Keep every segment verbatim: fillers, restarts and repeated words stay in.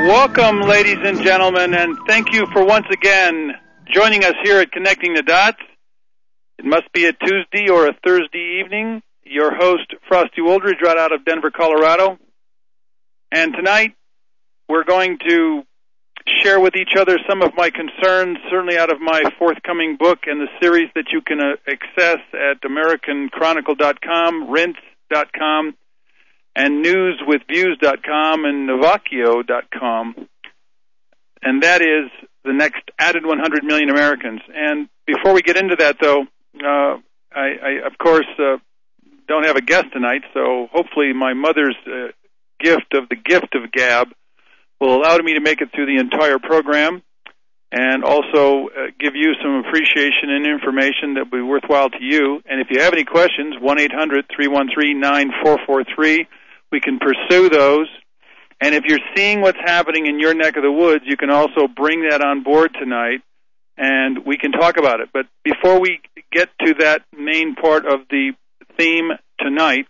Welcome, ladies and gentlemen, and thank you for once again joining us here at Connecting the Dots. It must be a Tuesday or a Thursday evening. Your host, Frosty Wooldridge, right out of Denver, Colorado. And tonight, we're going to share with each other some of my concerns, certainly out of my forthcoming book and the series that you can uh, access at American Chronicle dot com, Rinse dot com, and news with views dot com and Novacchio dot com. And that is the next added one hundred million Americans. And before we get into that, though, uh, I, I, of course, uh, don't have a guest tonight, so hopefully my mother's uh, gift of the gift of gab will allow me to make it through the entire program and also uh, give you some appreciation and information that will be worthwhile to you. And if you have any questions, one eight hundred three one three nine four four three, we can pursue those. And if you're seeing what's happening in your neck of the woods, you can also bring that on board tonight, and we can talk about it. But before we get to that main part of the theme tonight,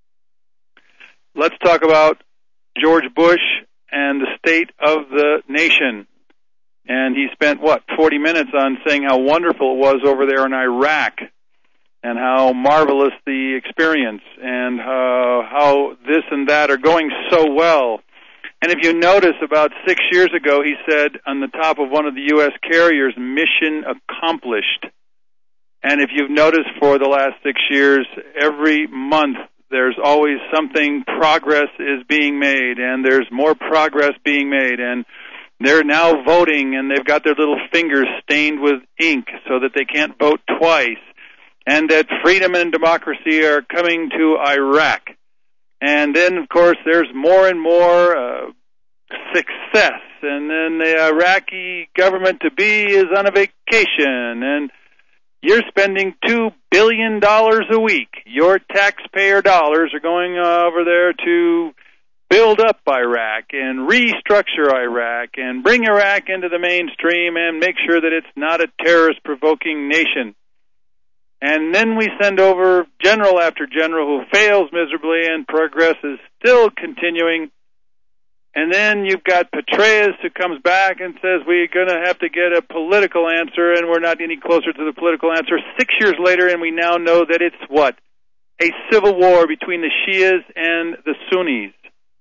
let's talk about George Bush and the state of the nation. And he spent, what, forty minutes on saying how wonderful it was over there in Iraq and how marvelous the experience and uh, how this and that are going so well. And if you notice, about six years ago, he said on the top of one of the U S carriers, mission accomplished. And if you've noticed for the last six years, every month there's always something, progress is being made, and there's more progress being made, and they're now voting, and they've got their little fingers stained with ink so that they can't vote twice, and that freedom and democracy are coming to Iraq. And then, of course, there's more and more uh, success, and then the Iraqi government-to-be is on a vacation, and you're spending two billion dollars a week. Your taxpayer dollars are going over there to build up Iraq and restructure Iraq and bring Iraq into the mainstream and make sure that it's not a terrorist-provoking nation. And then we send over general after general who fails miserably, and progress is still continuing. And then you've got Petraeus who comes back and says we're going to have to get a political answer, and we're not any closer to the political answer. Six years later, and we now know that it's what? A civil war between the Shias and the Sunnis.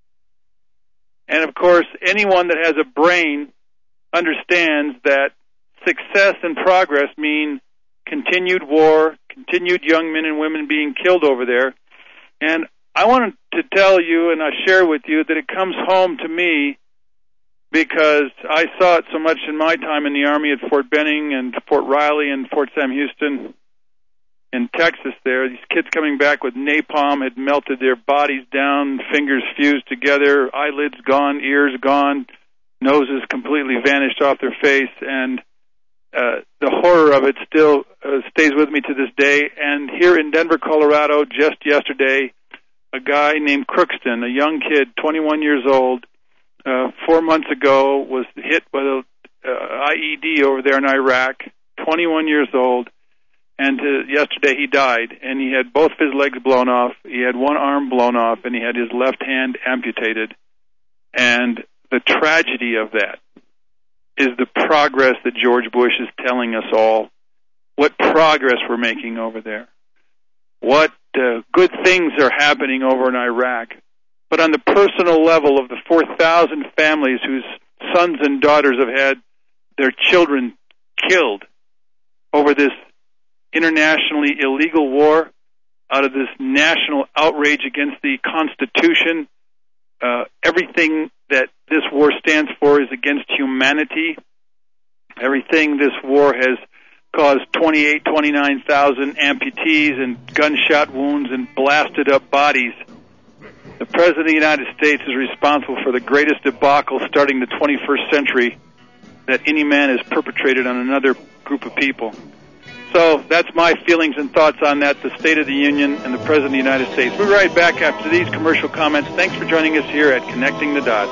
And, of course, anyone that has a brain understands that success and progress mean continued war, continued young men and women being killed over there. And I wanted to tell you, and I share with you, that it comes home to me because I saw it so much in my time in the Army at Fort Benning and Fort Riley and Fort Sam Houston in Texas there. These kids coming back with napalm had melted their bodies down, fingers fused together, eyelids gone, ears gone, noses completely vanished off their face, and Uh, the horror of it still uh, stays with me to this day. And here in Denver, Colorado, just yesterday, a guy named Crookston, a young kid, twenty-one years old, uh, four months ago was hit by a uh, I E D over there in Iraq, twenty-one years old, and uh, yesterday he died. And he had both of his legs blown off, he had one arm blown off, and he had his left hand amputated. And the tragedy of that is the progress that George Bush is telling us all, what progress we're making over there, what uh, good things are happening over in Iraq. But on the personal level of the four thousand families whose sons and daughters have had their children killed over this internationally illegal war, out of this national outrage against the Constitution, uh, everything that this war stands for is against humanity. Everything this war has caused twenty-eight, twenty-nine thousand amputees and gunshot wounds and blasted up bodies. The President of the United States is responsible for the greatest debacle starting the twenty-first century that any man has perpetrated on another group of people. So that's my feelings and thoughts on that, the State of the Union and the President of the United States. We'll be right back after these commercial comments. Thanks for joining us here at Connecting the Dots.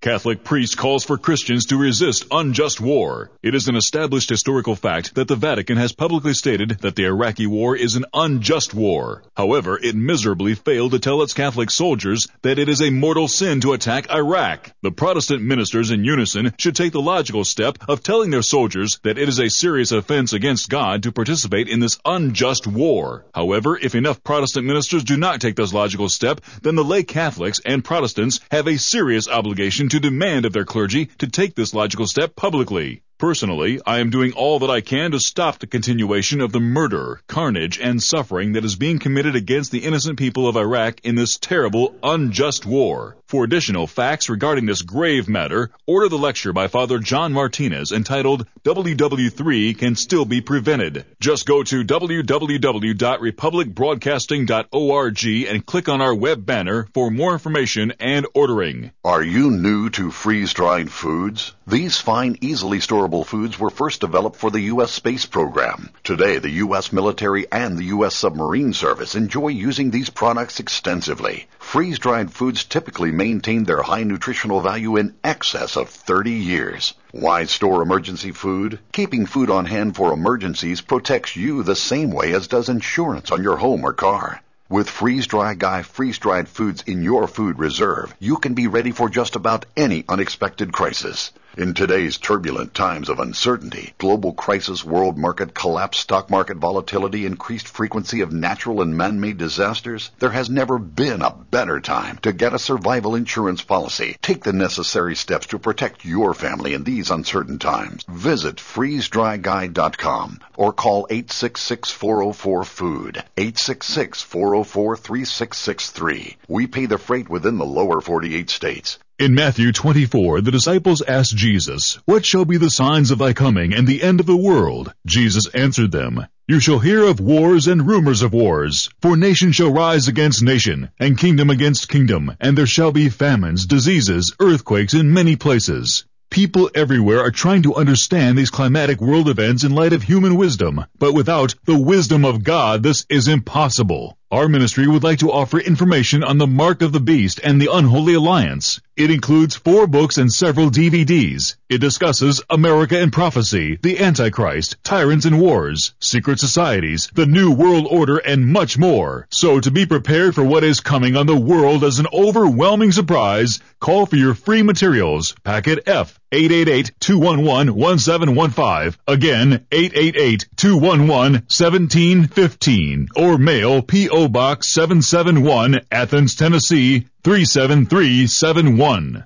Catholic priest calls for Christians to resist unjust war. It is an established historical fact that the Vatican has publicly stated that the Iraqi war is an unjust war. However, it miserably failed to tell its Catholic soldiers that it is a mortal sin to attack Iraq. The Protestant ministers in unison should take the logical step of telling their soldiers that it is a serious offense against God to participate in this unjust war. However, if enough Protestant ministers do not take this logical step, then the lay Catholics and Protestants have a serious obligation to demand of their clergy to take this logical step publicly. Personally, I am doing all that I can to stop the continuation of the murder, carnage, and suffering that is being committed against the innocent people of Iraq in this terrible, unjust war. For additional facts regarding this grave matter, order the lecture by Father John Martinez entitled W W three Can Still Be Prevented. Just go to w w w dot republic broadcasting dot org and click on our web banner for more information and ordering. Are you new to freeze-dried foods? These fine, easily storable foods were first developed for the U S space program. Today, the U S military and the U S submarine service enjoy using these products extensively. Freeze-dried foods typically maintain their high nutritional value in excess of thirty years. Why store emergency food? Keeping food on hand for emergencies protects you the same way as does insurance on your home or car. With Freeze-Dry Guy freeze-dried foods in your food reserve, you can be ready for just about any unexpected crisis. In today's turbulent times of uncertainty, global crisis, world market collapse, stock market volatility, increased frequency of natural and man-made disasters, there has never been a better time to get a survival insurance policy. Take the necessary steps to protect your family in these uncertain times. Visit freeze dry guy dot com or call eight six six, four oh four, food, eight six six, four oh four, three six six three. We pay the freight within the lower forty-eight states. In Matthew twenty-four, the disciples asked Jesus, "What shall be the signs of thy coming and the end of the world?" Jesus answered them, "You shall hear of wars and rumors of wars. For nation shall rise against nation, and kingdom against kingdom, and there shall be famines, diseases, earthquakes in many places." People everywhere are trying to understand these climatic world events in light of human wisdom, but without the wisdom of God, this is impossible. Our ministry would like to offer information on the Mark of the Beast and the Unholy Alliance. It includes four books and several D V Ds. It discusses America and Prophecy, the Antichrist, Tyrants and Wars, Secret Societies, the New World Order, and much more. So to be prepared for what is coming on the world as an overwhelming surprise, call for your free materials. Packet F, eight eight eight, two one one, one seven one five. Again, eight eight eight, two one one, one seven one five. Or mail P O Box seven seven one, Athens, Tennessee, three seven three seven one.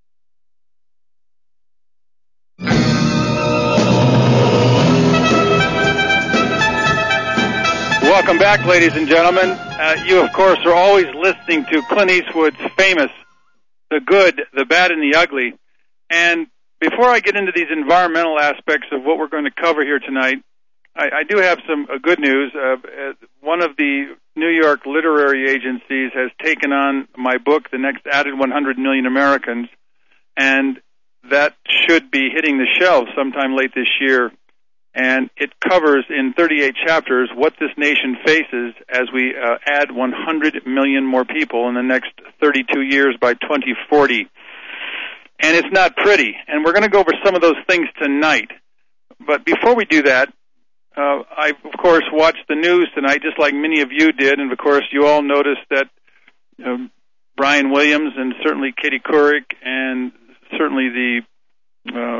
Welcome back, ladies and gentlemen. Uh, you, of course, are always listening to Clint Eastwood's famous The Good, the Bad, and the Ugly. And before I get into these environmental aspects of what we're going to cover here tonight, I, I do have some uh, good news. Uh, uh, one of the New York literary agencies has taken on my book, The Next Added one hundred million Americans, and that should be hitting the shelves sometime late this year. And it covers in thirty-eight chapters what this nation faces as we uh, add one hundred million more people in the next thirty-two years by twenty forty. And it's not pretty. And we're going to go over some of those things tonight. But before we do that, uh, I, of course, watched the news tonight, just like many of you did. And, of course, you all noticed that um, Brian Williams and certainly Katie Couric and certainly the uh,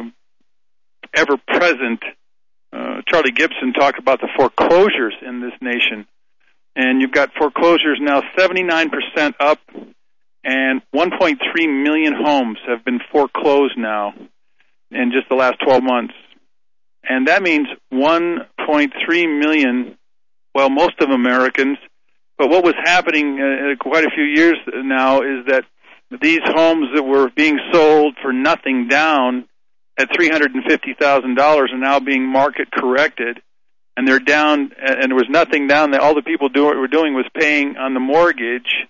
ever-present uh, Charlie Gibson talked about the foreclosures in this nation. And you've got foreclosures now seventy-nine percent up, and one point three million homes have been foreclosed now in just the last twelve months. And that means one point three million, well, most of Americans. But what was happening uh, quite a few years now is that these homes that were being sold for nothing down at three hundred fifty thousand dollars are now being market corrected. And they're down, and there was nothing down. All the people do, were doing was paying on the mortgage,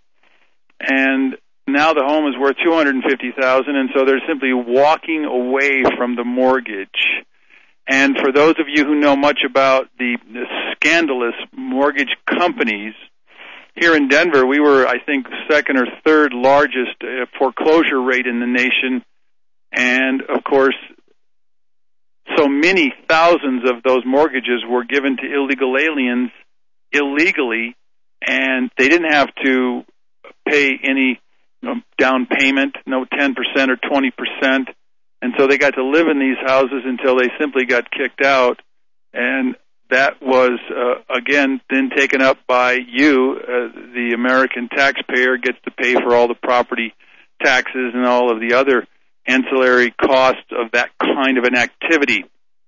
and now the home is worth two hundred fifty thousand dollars, and so they're simply walking away from the mortgage. And for those of you who know much about the, the scandalous mortgage companies, here in Denver, we were, I think, second or third largest uh, foreclosure rate in the nation And, of course, so many thousands of those mortgages were given to illegal aliens illegally, and they didn't have to pay any you know, down payment, no ten percent or twenty percent. And so they got to live in these houses until they simply got kicked out. And that was, uh, again, then taken up by you. Uh, the American taxpayer gets to pay for all the property taxes and all of the other ancillary costs of that kind of an activity.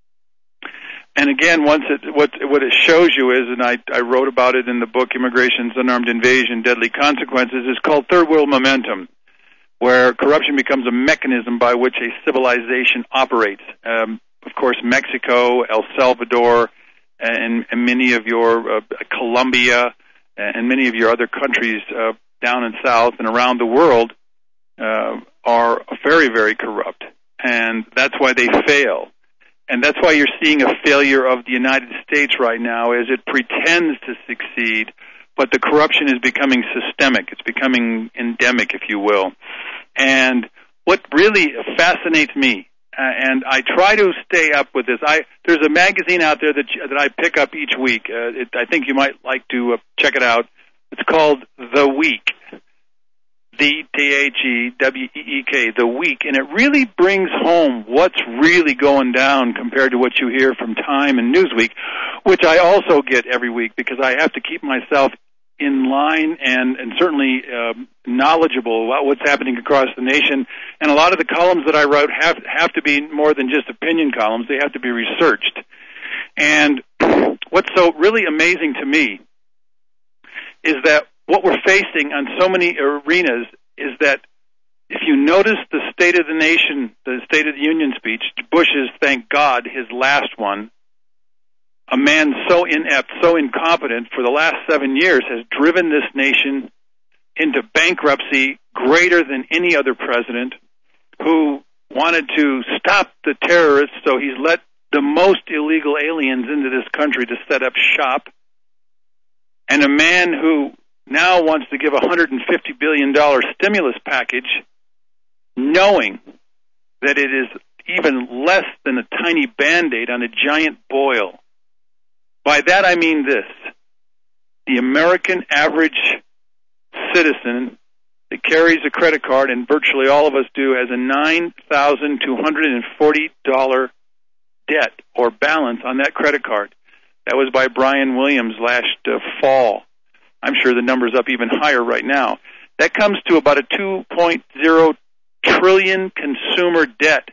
And again, once it, what, what it shows you is, and I, I wrote about it in the book, Immigration's Unarmed Invasion, Deadly Consequences, is called Third World Momentum, where corruption becomes a mechanism by which a civilization operates. Um, of course, Mexico, El Salvador, and, and many of your, uh, Colombia, and many of your other countries uh, down in South and around the world uh, are very, very corrupt. And that's why they fail. And that's why you're seeing a failure of the United States right now, as it pretends to succeed, but the corruption is becoming systemic. It's becoming endemic, if you will. And what really fascinates me, uh, and I try to stay up with this, I there's a magazine out there that that I pick up each week. Uh, it, I think you might like to uh, check it out. It's called The Week. D T H E W E E K, The Week, and it really brings home what's really going down compared to what you hear from Time and Newsweek, which I also get every week because I have to keep myself in line and, and certainly uh, knowledgeable about what's happening across the nation. And a lot of the columns that I wrote have, have to be more than just opinion columns. They have to be researched. And what's so really amazing to me is that what we're facing on so many arenas is that if you notice the State of the Nation, the State of the Union speech, Bush's, thank God, his last one, a man so inept, so incompetent for the last seven years has driven this nation into bankruptcy greater than any other president, who wanted to stop the terrorists, so he's let the most illegal aliens into this country to set up shop, and a man who now wants to give a one hundred fifty billion dollars stimulus package, knowing that it is even less than a tiny Band-Aid on a giant boil. By that I mean this: the American average citizen that carries a credit card, and virtually all of us do, has a nine thousand two hundred forty dollars debt or balance on that credit card. That was by Brian Williams last uh, fall. I'm sure the number's up even higher right now. That comes to about a two point oh trillion consumer debt.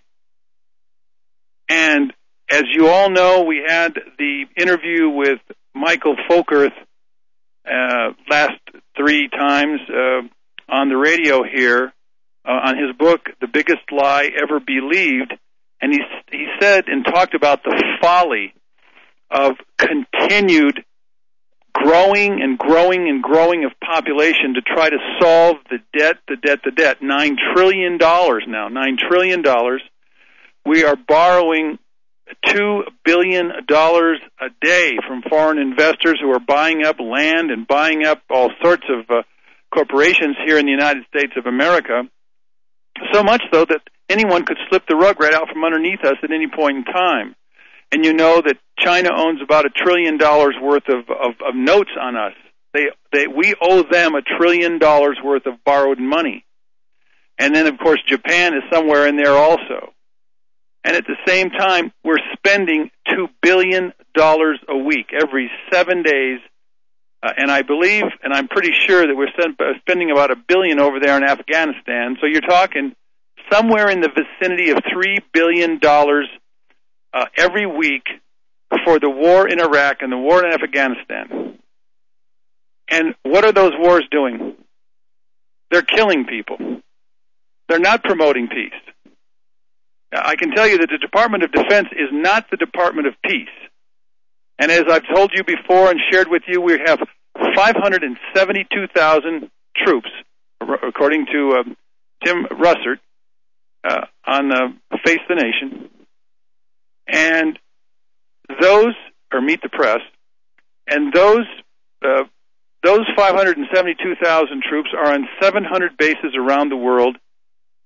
And as you all know, we had the interview with Michael Folkerth uh, last three times uh, on the radio here uh, on his book, The Biggest Lie Ever Believed. And he, he said and talked about the folly of continued growing and growing and growing of population to try to solve the debt, the debt, the debt. Nine trillion dollars now, nine trillion dollars. We are borrowing two billion dollars a day from foreign investors who are buying up land and buying up all sorts of uh, corporations here in the United States of America. So much so that anyone could slip the rug right out from underneath us at any point in time. And you know that China owns about a trillion dollars worth of, of, of notes on us. They, they, we owe them a trillion dollars worth of borrowed money. And then, of course, Japan is somewhere in there also. And at the same time, we're spending two billion dollars a week, every seven days. Uh, and I believe, and I'm pretty sure that we're spending about a billion over there in Afghanistan. So you're talking somewhere in the vicinity of three billion dollars Uh, every week for the war in Iraq and the war in Afghanistan. And what are those wars doing? They're killing people. They're not promoting peace. Now, I can tell you that the Department of Defense is not the Department of Peace. And as I've told you before and shared with you, we have five hundred seventy-two thousand troops, according to uh, Tim Russert, uh, on uh, Face the Nation. And those, or Meet the Press, and those uh, those five hundred seventy-two thousand troops are on seven hundred bases around the world,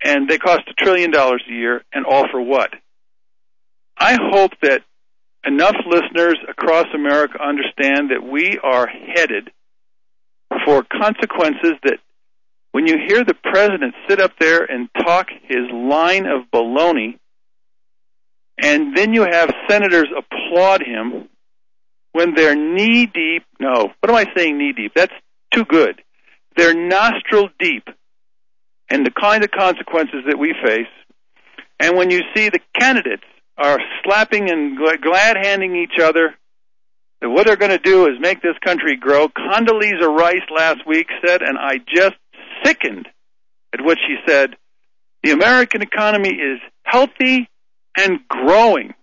and they cost a trillion dollars a year, and all for what? I hope that enough listeners across America understand that we are headed for consequences that when you hear the president sit up there and talk his line of baloney, and then you have senators applaud him when they're knee-deep, no, what am I saying knee-deep? That's too good. They're nostril-deep in the kind of consequences that we face, and when you see the candidates are slapping and glad-handing each other, that what they're going to do is make this country grow. Condoleezza Rice last week said, and I just sickened at what she said, the American economy is healthy and growing.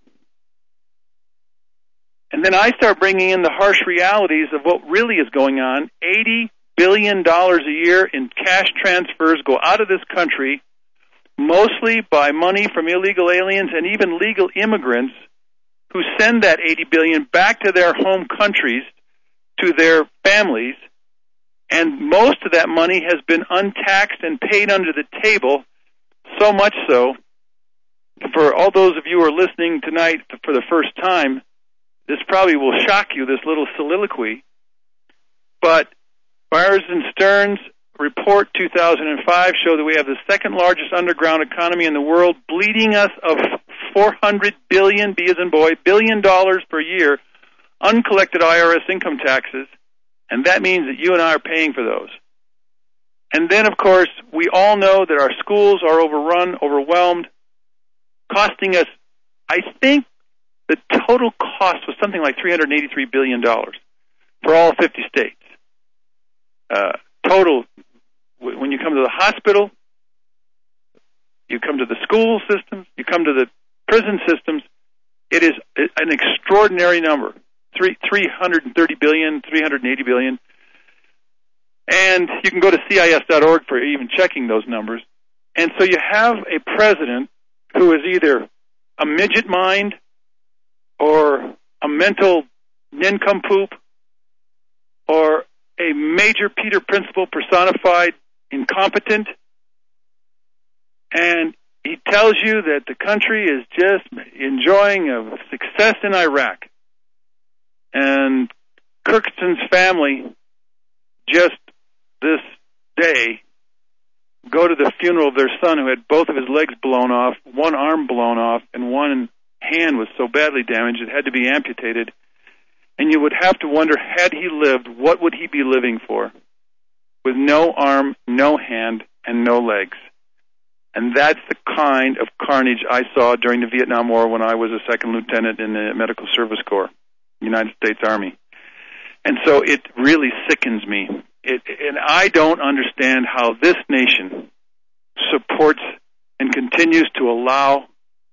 And then I start bringing in the harsh realities of what really is going on. eighty billion dollars a year in cash transfers go out of this country, mostly by money from illegal aliens and even legal immigrants who send that eighty billion dollars back to their home countries, to their families, and most of that money has been untaxed and paid under the table, so much so, for all those of you who are listening tonight for the first time, this probably will shock you, this little soliloquy, but Myers and Stern's report two thousand five show that we have the second largest underground economy in the world, bleeding us of four hundred billion, B as in boy, billion dollars per year, uncollected I R S income taxes, and that means that you and I are paying for those. And then, of course, we all know that our schools are overrun, overwhelmed, costing us, I think the total cost was something like three hundred eighty-three billion dollars for all fifty states. Uh, total, when you come to the hospital, you come to the school systems, you come to the prison systems, it is an extraordinary number, three, three hundred thirty billion dollars, three hundred eighty billion dollars. And you can go to C I S dot org for even checking those numbers. And so you have a president who is either a midget mind or a mental nincompoop or a major Peter Principle personified incompetent, and he tells you that the country is just enjoying a success in Iraq. And Kirkson's family just this day go to the funeral of their son who had both of his legs blown off, one arm blown off, and one hand was so badly damaged it had to be amputated. And you would have to wonder, had he lived, what would he be living for? With no arm, no hand, and no legs. And that's the kind of carnage I saw during the Vietnam War when I was a second lieutenant in the Medical Service Corps, United States Army. And so it really sickens me. It, and I don't understand how this nation supports and continues to allow.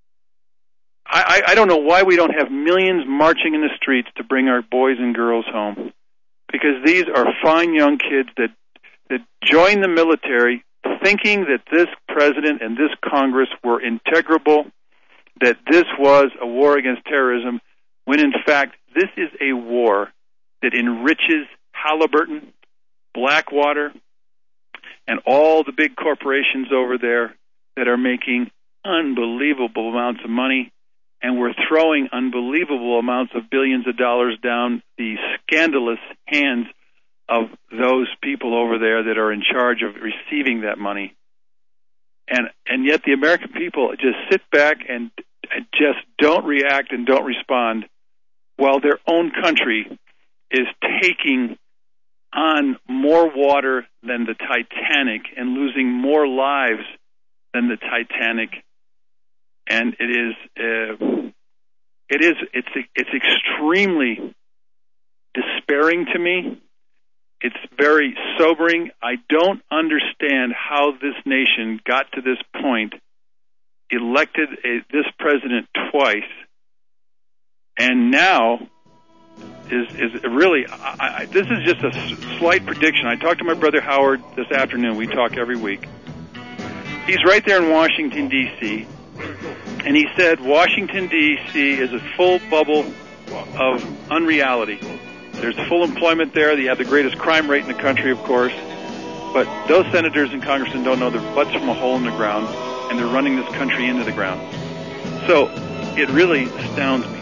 I, I don't know why we don't have millions marching in the streets to bring our boys and girls home, because these are fine young kids that that join the military thinking that this president and this Congress were integrable, that this was a war against terrorism, when in fact this is a war that enriches Halliburton, Blackwater, and all the big corporations over there that are making unbelievable amounts of money. And we're throwing unbelievable amounts of billions of dollars down the scandalous hands of those people over there that are in charge of receiving that money. And and yet the American people just sit back and, and just don't react and don't respond while their own country is taking on more water than the Titanic and losing more lives than the Titanic. And it is, uh, it is, it's, it's extremely despairing to me. It's very sobering. I don't understand how this nation got to this point, elected a, this president twice, and now is is really. I, I, this is just a s- slight prediction. I talked to my brother Howard this afternoon. We talk every week. He's right there in Washington, D C, and he said Washington, D C is a full bubble of unreality. There's full employment there. They have the greatest crime rate in the country, of course. But those senators and congressmen don't know their butts from a hole in the ground, and they're running this country into the ground. So it really astounds me.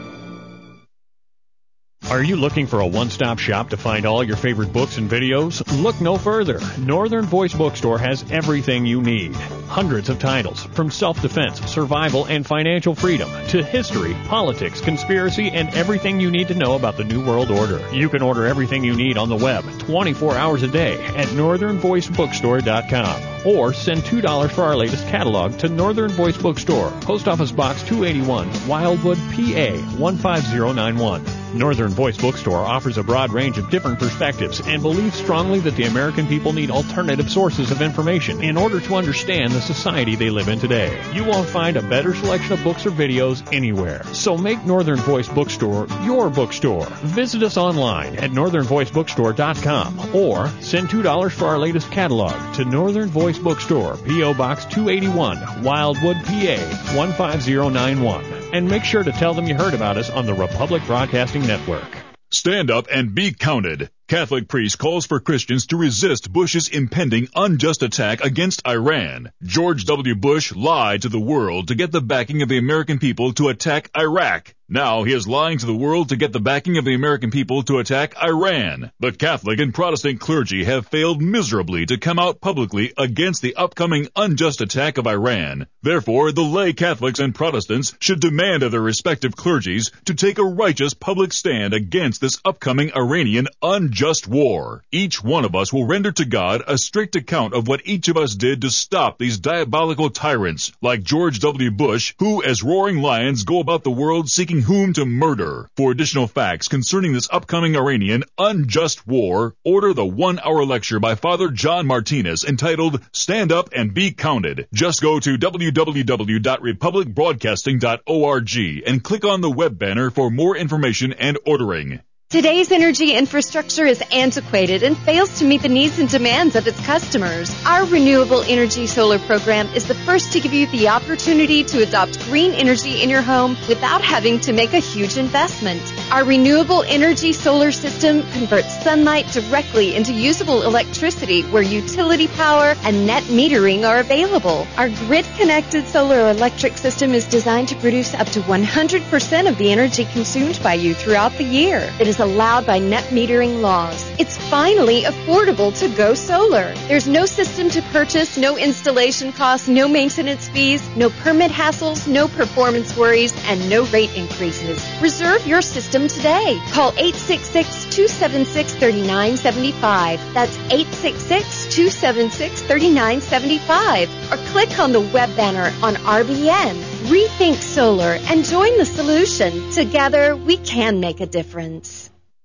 Are you looking for a one-stop shop to find all your favorite books and videos? Look no further. Northern Voice Bookstore has everything you need. Hundreds of titles, from self-defense, survival, and financial freedom, to history, politics, conspiracy, and everything you need to know about the New World Order. You can order everything you need on the web twenty-four hours a day at northern voice bookstore dot com. Or send two dollars for our latest catalog to Northern Voice Bookstore, Post Office Box two eighty-one, Wildwood, P A one five zero nine one. Northern Voice Bookstore offers a broad range of different perspectives and believes strongly that the American people need alternative sources of information in order to understand the society they live in today. You won't find a better selection of books or videos anywhere. So make Northern Voice Bookstore your bookstore. Visit us online at northern voice bookstore dot com or send two dollars for our latest catalog to Northern Voice Bookstore, P O Box two eighty-one, Wildwood, P A one five zero nine one. And make sure to tell them you heard about us on the Republic Broadcasting Network. Stand up and be counted. Catholic priest calls for Christians to resist Bush's impending unjust attack against Iran. George W. Bush lied to the world to get the backing of the American people to attack Iraq. Now he is lying to the world to get the backing of the American people to attack Iran. The Catholic and Protestant clergy have failed miserably to come out publicly against the upcoming unjust attack of Iran. Therefore, the lay Catholics and Protestants should demand of their respective clergies to take a righteous public stand against this upcoming Iranian unjust war. Each one of us will render to God a strict account of what each of us did to stop these diabolical tyrants like George W. Bush, who as roaring lions go about the world seeking whom to murder. For additional facts concerning this upcoming Iranian unjust war, order the one-hour lecture by Father John Martinez entitled Stand Up and Be Counted. Just go to w w w dot republic broadcasting dot org and click on the web banner for more information and ordering. Today's energy infrastructure is antiquated and fails to meet the needs and demands of its customers. Our Renewable Energy Solar program is the first to give you the opportunity to adopt green energy in your home without having to make a huge investment. Our Renewable Energy Solar system converts sunlight directly into usable electricity where utility power and net metering are available. Our grid-connected solar electric system is designed to produce up to one hundred percent of the energy consumed by you throughout the year. It is allowed by net metering laws. It's finally affordable to go solar. There's no system to purchase, no installation costs, no maintenance fees, no permit hassles, no performance worries, and no rate increases. Reserve your system today. Call eight six six, two seven six, three nine seven five. That's eight six six, two seven six, three nine seven five. Or click on the web banner on R B N. Rethink solar and join the solution. Together, we can make a difference.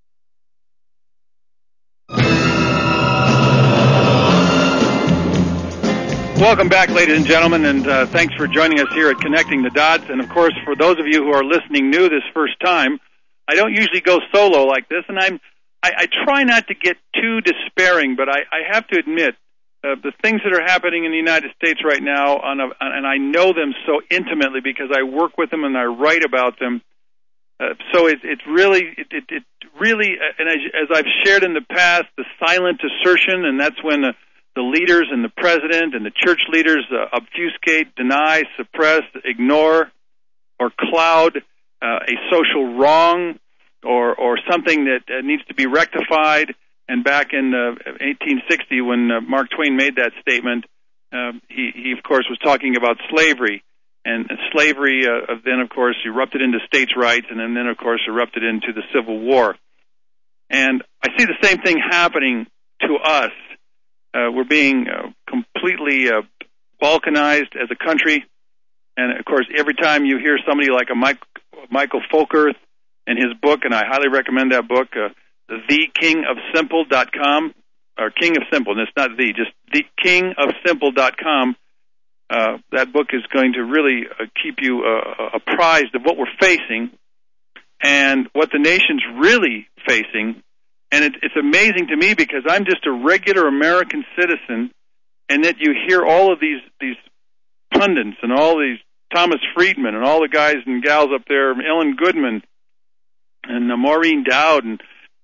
Welcome back, ladies and gentlemen, and uh, thanks for joining us here at Connecting the Dots. And, of course, for those of you who are listening new this first time, I don't usually go solo like this, and I'm, I, I try not to get too despairing, but I, I have to admit, uh, the things that are happening in the United States right now, on a, and I know them so intimately because I work with them and I write about them, uh, so it, it's really, it, it, it really, and as, as I've shared in the past, the silent assertion, and that's when the The leaders and the president and the church leaders uh, obfuscate, deny, suppress, ignore, or cloud uh, a social wrong or or something that uh, needs to be rectified. And back in uh, eighteen sixty, when uh, Mark Twain made that statement, uh, he, he, of course, was talking about slavery. And slavery uh, then, of course, erupted into states' rights and then, of course, erupted into the Civil War. And I see the same thing happening to us. Uh, we're being uh, completely uh, balkanized as a country. And, of course, every time you hear somebody like a Mike, Michael Folkerth and his book, and I highly recommend that book, uh, the king of simple dot com, or King of Simple, and it's not the, just the king of simple dot com. Uh, that book is going to really uh, keep you uh, apprised of what we're facing and what the nation's really facing. And it, it's amazing to me because I'm just a regular American citizen, and that you hear all of these these pundits and all these Thomas Friedman and all the guys and gals up there, Ellen Goodman and uh, Maureen Dowd and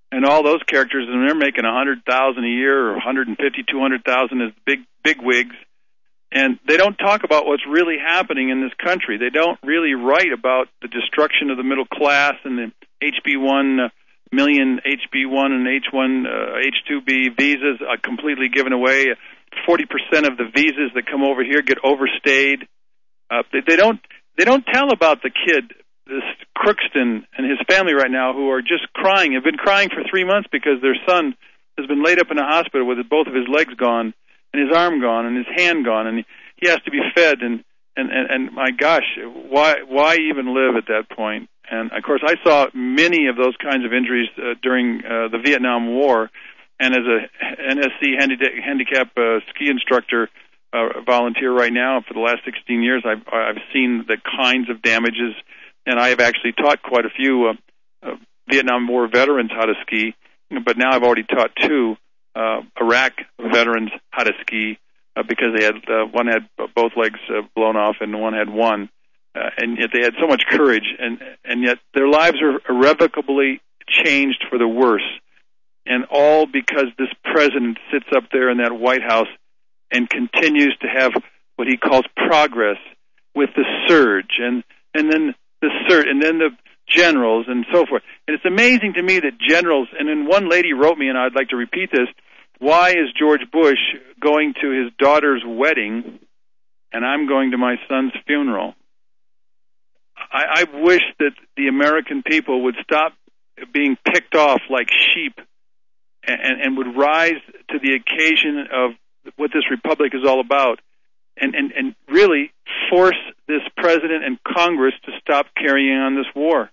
and all those characters, and they're making a hundred thousand a year, or one hundred and fifty, two hundred thousand as big big wigs, and they don't talk about what's really happening in this country. They don't really write about the destruction of the middle class and the H B one uh, million H B one and H one uh, H two B visas are completely given away. Forty percent of the visas that come over here get overstayed. Uh, they, they don't they don't tell about the kid, this Crookston and his family right now, who are just crying, have been crying for three months because their son has been laid up in a hospital with both of his legs gone and his arm gone and his hand gone, and he, he has to be fed. And, and, and, and my gosh, why why even live at that point? And, of course, I saw many of those kinds of injuries uh, during uh, the Vietnam War, and as a N S C handi- handicap uh, ski instructor uh, volunteer right now for the last sixteen years, I've, I've seen the kinds of damages, and I have actually taught quite a few uh, uh, Vietnam War veterans how to ski, but now I've already taught two uh, Iraq veterans how to ski uh, because they had uh, one had both legs uh, blown off and one had one. Uh, and yet they had so much courage, and and yet their lives are irrevocably changed for the worse, and all because this president sits up there in that White House and continues to have what he calls progress with the surge, and and then the surge, and then the generals, and so forth. And it's amazing to me that generals, and then one lady wrote me, and I'd like to repeat this, why is George Bush going to his daughter's wedding, and I'm going to my son's funeral? I, I wish that the American people would stop being picked off like sheep and, and would rise to the occasion of what this republic is all about, and, and, and really force this president and Congress to stop carrying on this war,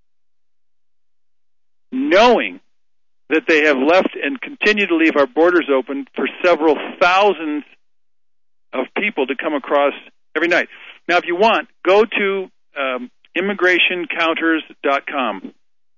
knowing that they have left and continue to leave our borders open for several thousands of people to come across every night. Now, if you want, go to Um, immigration counters dot com.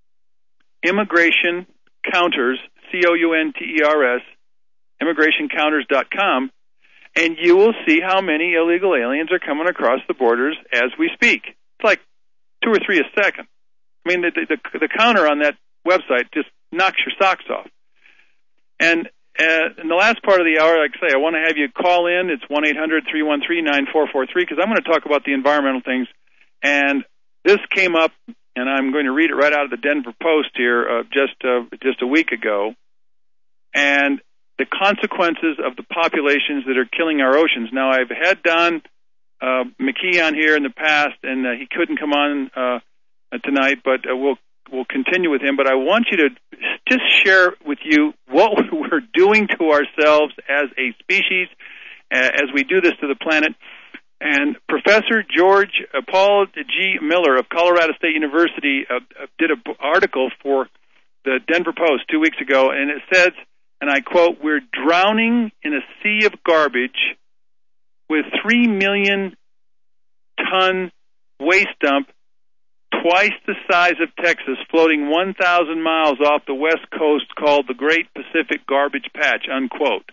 Immigration Counters, C O U N T E R S, immigration counters dot com, and you will see how many illegal aliens are coming across the borders as we speak. It's like two or three a second. I mean, the, the, the counter on that website just knocks your socks off. And uh, in the last part of the hour, like I say, I want to have you call in. It's one eight hundred three one three nine four four three, because I'm going to talk about the environmental things. And this came up, and I'm going to read it right out of the Denver Post here uh, just uh, just a week ago. And the consequences of the populations that are killing our oceans. Now, I've had Don uh, McKee on here in the past, and uh, he couldn't come on uh, tonight, but uh, we'll we'll continue with him. But I want you to just share with you what we're doing to ourselves as a species uh, as we do this to the planet. And Professor George uh, Paul G. Miller of Colorado State University uh, uh, did an article for the Denver Post two weeks ago, and it says, and I quote, "We're drowning in a sea of garbage with three million ton waste dump twice the size of Texas floating one thousand miles off the west coast called the Great Pacific Garbage Patch," unquote.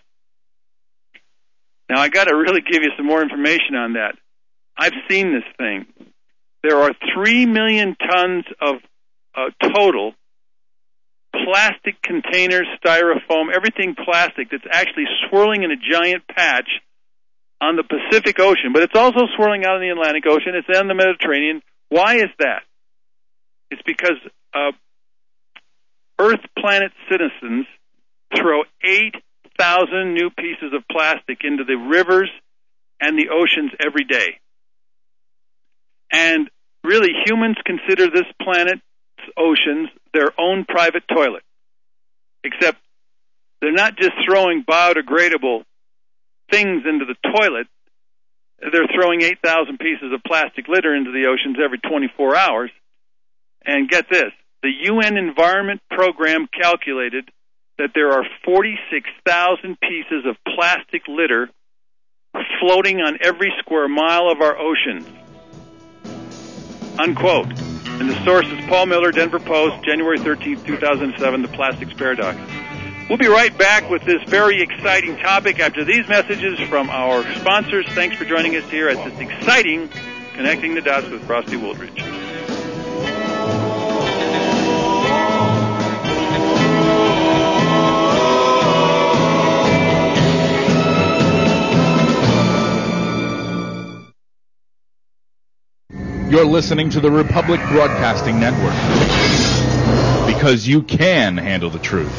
Now, I got to really give you some more information on that. I've seen this thing. There are three million tons of uh, total plastic containers, styrofoam, everything plastic that's actually swirling in a giant patch on the Pacific Ocean. But it's also swirling out in the Atlantic Ocean. It's in the Mediterranean. Why is that? It's because uh, Earth planet citizens throw eight thousand new pieces of plastic into the rivers and the oceans every day. And really, humans consider this planet's oceans their own private toilet. Except they're not just throwing biodegradable things into the toilet. They're throwing eight thousand pieces of plastic litter into the oceans every twenty-four hours. And get this, the U N Environment Program calculated that there are forty-six thousand pieces of plastic litter floating on every square mile of our oceans. Unquote. And the source is Paul Miller, Denver Post, January thirteenth, two thousand seven, The Plastics Paradox. We'll be right back with this very exciting topic after these messages from our sponsors. Thanks for joining us here at this exciting Connecting the Dots with Frosty Wooldridge. You're listening to the Republic Broadcasting Network, because you can handle the truth.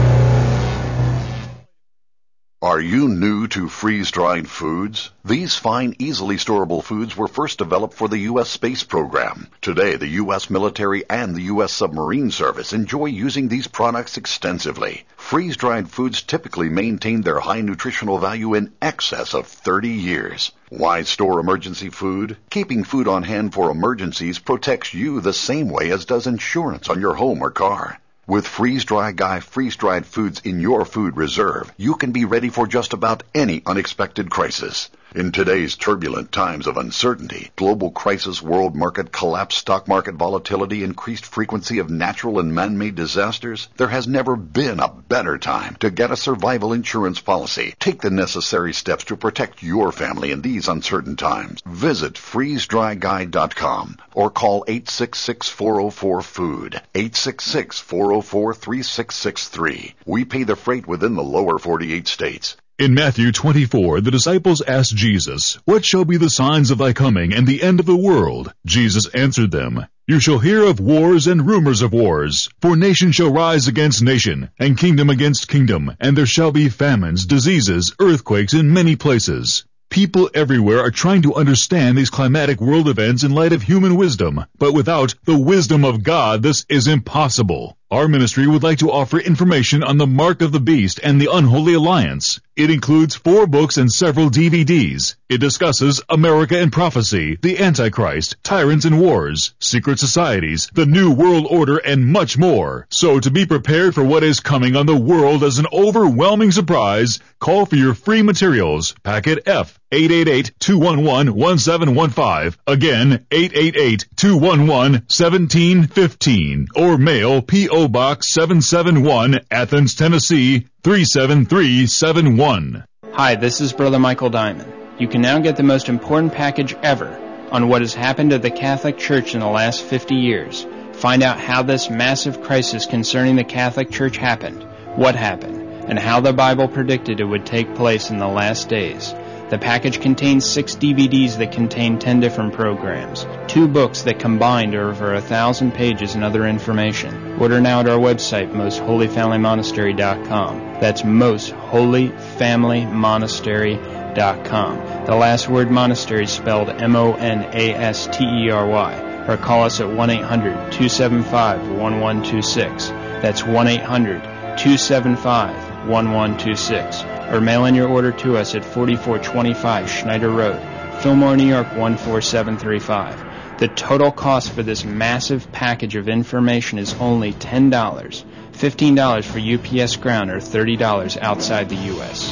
Are you new to freeze-dried foods? These fine, easily storable foods were first developed for the U S space program. Today, the U S military and the U S submarine service enjoy using these products extensively. Freeze-dried foods typically maintain their high nutritional value in excess of thirty years. Why store emergency food? Keeping food on hand for emergencies protects you the same way as does insurance on your home or car. With Freeze-Dry Guy freeze-dried foods in your food reserve, you can be ready for just about any unexpected crisis. In today's turbulent times of uncertainty, global crisis, world market collapse, stock market volatility, increased frequency of natural and man-made disasters, there has never been a better time to get a survival insurance policy. Take the necessary steps to protect your family in these uncertain times. Visit freeze dry guy dot com or call eight six six, four oh four, food, eight six six, four oh four, three six six three. We pay the freight within the lower forty-eight states. In Matthew twenty-four, the disciples asked Jesus, "What shall be the signs of thy coming and the end of the world?" Jesus answered them, "You shall hear of wars and rumors of wars, for nation shall rise against nation, and kingdom against kingdom, and there shall be famines, diseases, earthquakes in many places." People everywhere are trying to understand these climatic world events in light of human wisdom, but without the wisdom of God, this is impossible. Our ministry would like to offer information on the Mark of the Beast and the Unholy Alliance. It includes four books and several D V Ds. It discusses America and prophecy, the Antichrist, tyrants and wars, secret societies, the New World Order, and much more. So to be prepared for what is coming on the world as an overwhelming surprise, call for your free materials. Packet F, eight eight eight, two one one, one seven one five. Again, eight eight eight, two one one, one seven one five. Or mail P O Box seven seven one, Athens, Tennessee, three seven three seven one. Hi, this is Brother Michael Diamond. You can now get the most important package ever on what has happened to the Catholic Church in the last fifty years. Find out how this massive crisis concerning the Catholic Church happened, what happened, and how the Bible predicted it would take place in the last days. The package contains six D V Ds that contain ten different programs, two books that combined are over a thousand pages and other information. Order now at our website, most holy family monastery dot com. That's most holy family monastery dot com. The last word monastery is spelled M O N A S T E R Y. Or call us at one eight hundred, two seven five, one one two six. That's one eight hundred, two seven five, one one two six. Or mail in your order to us at forty-four twenty-five Schneider Road, Fillmore, New York one four seven three five. The total cost for this massive package of information is only ten dollars, fifteen dollars for U P S ground, or thirty dollars outside the U S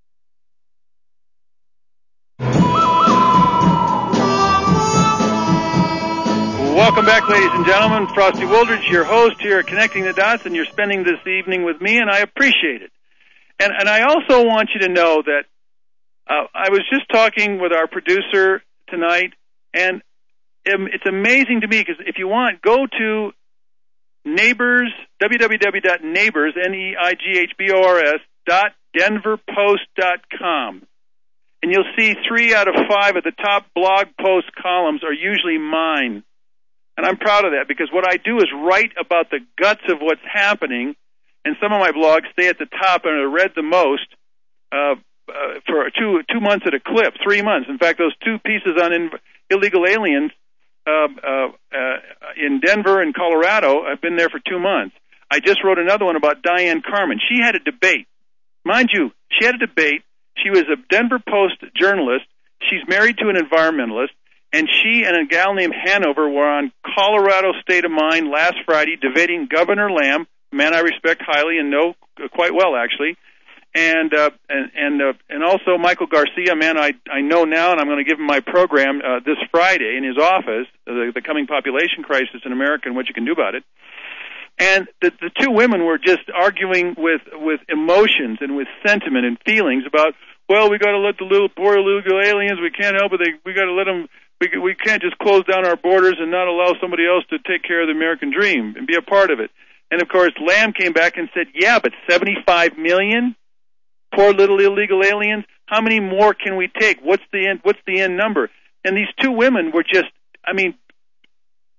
Welcome back, ladies and gentlemen. Frosty Wooldridge, your host here at Connecting the Dots, and you're spending this evening with me, and I appreciate it. And, and I also want you to know that uh, I was just talking with our producer tonight, and um, it's amazing to me because if you want, go to Neighbors, w w w dot neighbors, N E I G H B O R S, dot denver post dot com. And you'll see three out of five of the top blog post columns are usually mine. And I'm proud of that because what I do is write about the guts of what's happening. And some of my blogs stay at the top and are read the most uh, uh, for two two months at a clip, three months. In fact, those two pieces on in, illegal aliens uh, uh, uh, in Denver and Colorado, I've been there for two months. I just wrote another one about Diane Carmen. She had a debate. Mind you, she had a debate. She was a Denver Post journalist. She's married to an environmentalist. And she and a gal named Hanover were on Colorado State of Mind last Friday debating Governor Lamb, a man I respect highly and know quite well, actually, and uh, and and, uh, and also Michael Garcia, a man I I know now, and I'm going to give him my program uh, this Friday in his office, the, the coming population crisis in America and what you can do about it. And the, the two women were just arguing with, with emotions and with sentiment and feelings about, well, we got to let the little poor illegal aliens. We can't help it. They, we got to let them. We we can't just close down our borders and not allow somebody else to take care of the American dream and be a part of it. And of course, Lamb came back and said, "Yeah, but seventy-five million poor little illegal aliens. How many more can we take? What's the end? What's the end number?" And these two women were just, I mean,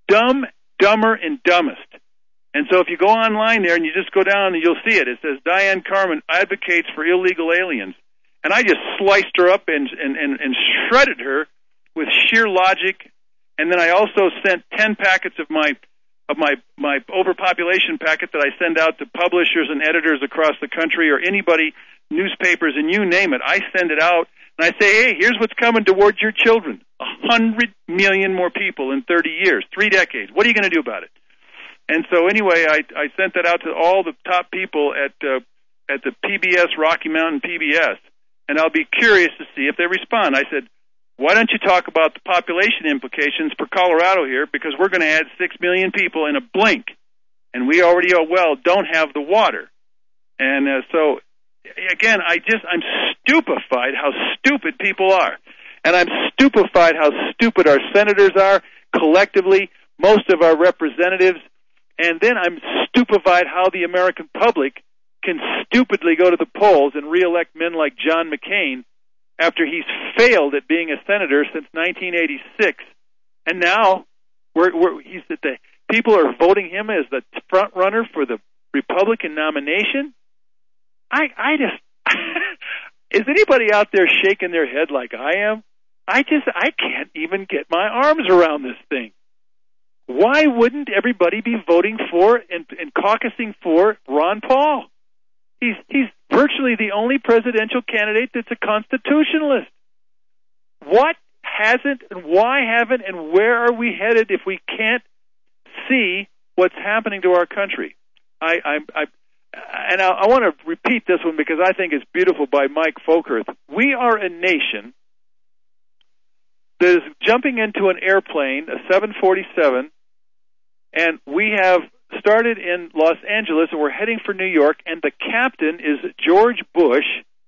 dumb, dumber, and dumbest. And so if you go online there and you just go down and you'll see it, it says Diane Carmen advocates for illegal aliens. And I just sliced her up and, and, and, and shredded her with sheer logic. And then I also sent ten packets of my of my, my overpopulation packet that I send out to publishers and editors across the country, or anybody, newspapers, and you name it. I send it out, and I say, hey, here's what's coming towards your children. A hundred million more people in thirty years, three decades. What are you going to do about it? And so anyway, I, I sent that out to all the top people at uh, at the P B S, Rocky Mountain P B S, and I'll be curious to see if they respond. I said, why don't you talk about the population implications for Colorado here, because we're going to add six million people in a blink, and we already, oh, well, don't have the water. And uh, so, again, I just, I'm stupefied how stupid people are. And I'm stupefied how stupid our senators are collectively, most of our representatives. And then I'm stupefied how the American public can stupidly go to the polls and reelect men like John McCain after he's failed at being a senator since nineteen eighty-six. And now we're, we're, he's the, the people are voting him as the front runner for the Republican nomination. I, I just, is anybody out there shaking their head like I am? I just, I can't even get my arms around this thing. Why wouldn't everybody be voting for and, and caucusing for Ron Paul? He's he's virtually the only presidential candidate that's a constitutionalist. What hasn't and why haven't and where are we headed if we can't see what's happening to our country? I I, I and I, I want to repeat this one because I think it's beautiful by Mike Folkerth. We are a nation that is jumping into an airplane, a seven forty-seven, and we have started in Los Angeles, and we're heading for New York, and the captain is George Bush,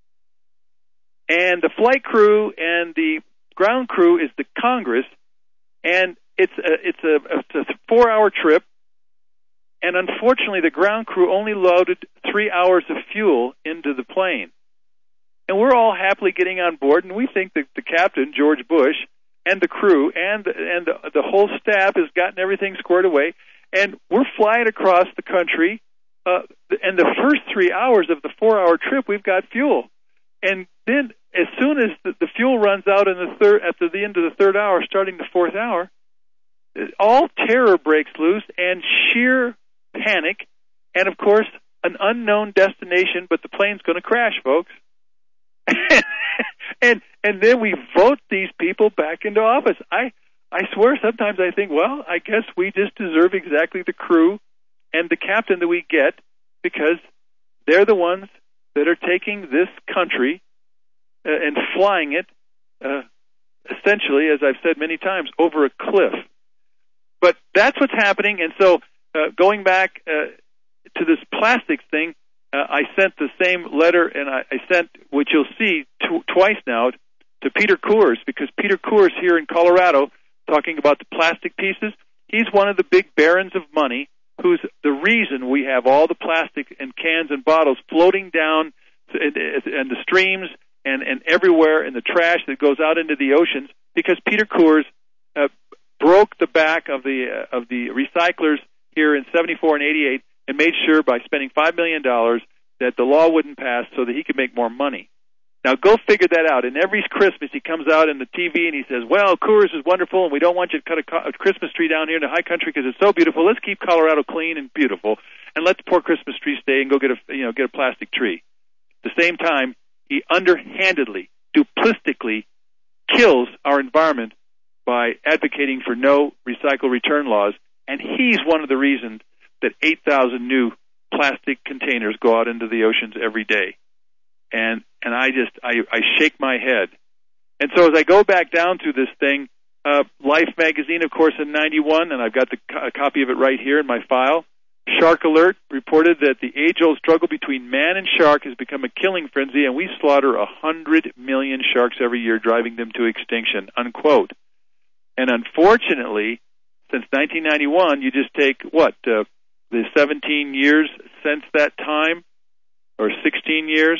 and the flight crew and the ground crew is the Congress, and it's a, it's a, it's a four-hour trip, and unfortunately the ground crew only loaded three hours of fuel into the plane. And we're all happily getting on board, and we think that the captain, George Bush, and the crew and and the, the whole staff has gotten everything squared away, and we're flying across the country, uh, and the first three hours of the four-hour trip, we've got fuel. And then as soon as the, the fuel runs out in the third, at the, the end of the third hour, starting the fourth hour, all terror breaks loose and sheer panic, and, of course, an unknown destination, but the plane's going to crash, folks. and and then we vote these people back into office. I I swear sometimes I think, well, I guess we just deserve exactly the crew and the captain that we get, because they're the ones that are taking this country uh, and flying it, uh, essentially, as I've said many times, over a cliff. But that's what's happening, and so uh, going back uh, to this plastics thing, uh, I sent the same letter, and I, I sent, which you'll see tw- twice now, to Peter Coors, because Peter Coors here in Colorado, talking about the plastic pieces, he's one of the big barons of money who's the reason we have all the plastic and cans and bottles floating down in, in the streams and, and everywhere in the trash that goes out into the oceans, because Peter Coors uh, broke the back of the uh, of the recyclers here in seventy-four and eighty-eight and made sure by spending five million dollars that the law wouldn't pass so that he could make more money. Now, go figure that out. And every Christmas he comes out in the T V and he says, well, Coors is wonderful, and we don't want you to cut a, co- a Christmas tree down here in the high country because it's so beautiful. Let's keep Colorado clean and beautiful, and let the poor Christmas tree stay and go get a, you know, get a plastic tree. At the same time, he underhandedly, duplistically kills our environment by advocating for no recycle return laws, and he's one of the reasons that eight thousand new plastic containers go out into the oceans every day. And and I just, I, I shake my head. And so as I go back down through this thing, uh, Life magazine, of course, in ninety-one, and I've got the co- a copy of it right here in my file, Shark Alert reported that the age-old struggle between man and shark has become a killing frenzy, and we slaughter one hundred million sharks every year, driving them to extinction, unquote. And unfortunately, since nineteen ninety-one, you just take, what, uh, the seventeen years since that time, or sixteen years,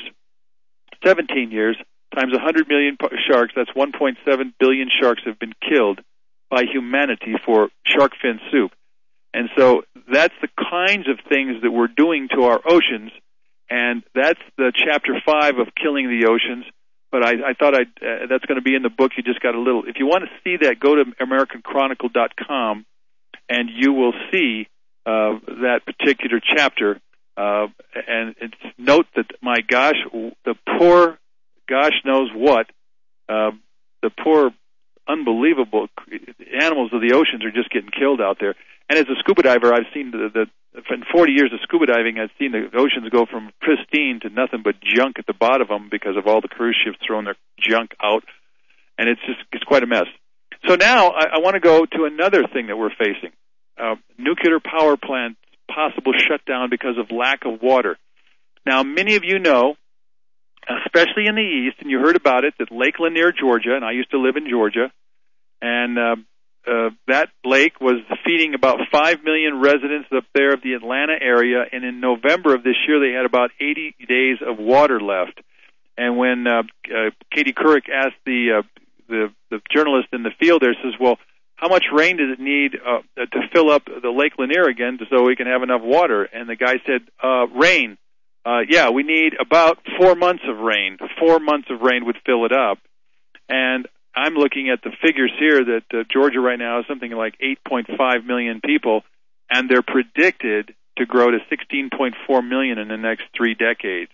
seventeen years, times one hundred million sharks, that's one point seven billion sharks have been killed by humanity for shark fin soup. And so that's the kinds of things that we're doing to our oceans, and that's the chapter five of Killing the Oceans. But I, I thought I'd, uh, that's going to be in the book. You just got a little. If you want to see that, go to American Chronicle dot com, and you will see uh, that particular chapter. Uh, and it's note that, my gosh, the poor, gosh knows what, uh, the poor, unbelievable animals of the oceans are just getting killed out there. And as a scuba diver, I've seen the, the in forty years of scuba diving, I've seen the oceans go from pristine to nothing but junk at the bottom of them because of all the cruise ships throwing their junk out, and it's just it's quite a mess. So now I, I want to go to another thing that we're facing: uh, nuclear power plant possible shutdown because of lack of water. Now, many of you know, especially in the east, and you heard about it, that Lake Lanier, Georgia, and I used to live in Georgia, and uh, uh, that lake was feeding about five million residents up there of the Atlanta area, and in November of this year they had about eighty days of water left. And when uh, uh, Katie Couric asked the, uh, the the journalist in the field there, says, well, how much rain does it need uh, to fill up the Lake Lanier again so we can have enough water? And the guy said, uh, rain. Uh, yeah, we need about four months of rain. Four months of rain would fill it up. And I'm looking at the figures here that uh, Georgia right now is something like eight point five million people, and they're predicted to grow to sixteen point four million in the next three decades.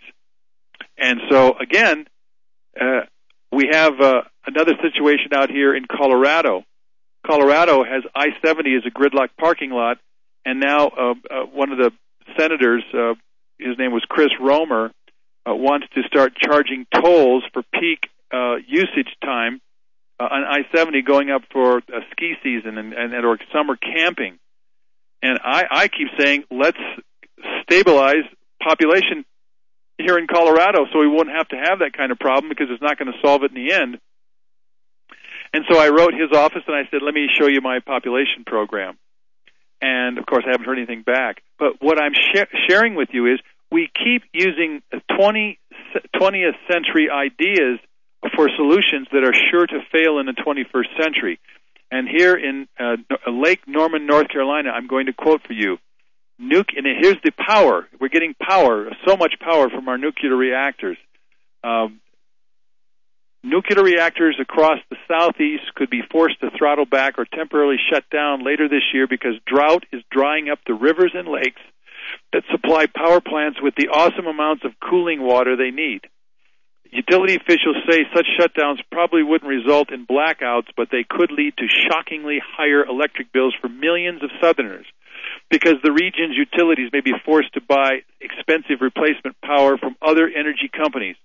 And so, again, uh, we have uh, another situation out here in Colorado. Colorado has I seventy as a gridlock parking lot, and now uh, uh, one of the senators, uh, his name was Chris Romer, uh, wants to start charging tolls for peak uh, usage time uh, on I seventy going up for uh, ski season and, and or summer camping. And I, I keep saying, let's stabilize population here in Colorado so we won't have to have that kind of problem, because it's not going to solve it in the end. And so I wrote his office and I said, let me show you my population program. And, of course, I haven't heard anything back. But what I'm sh- sharing with you is we keep using twentieth century ideas for solutions that are sure to fail in the twenty-first century. And here in uh, Lake Norman, North Carolina, I'm going to quote for you. Nuke, and here's the power. We're getting power, so much power from our nuclear reactors. Um, nuclear reactors across the southeast could be forced to throttle back or temporarily shut down later this year because drought is drying up the rivers and lakes that supply power plants with the awesome amounts of cooling water they need. Utility officials say such shutdowns probably wouldn't result in blackouts, but they could lead to shockingly higher electric bills for millions of Southerners, because the region's utilities may be forced to buy expensive replacement power from other energy companies.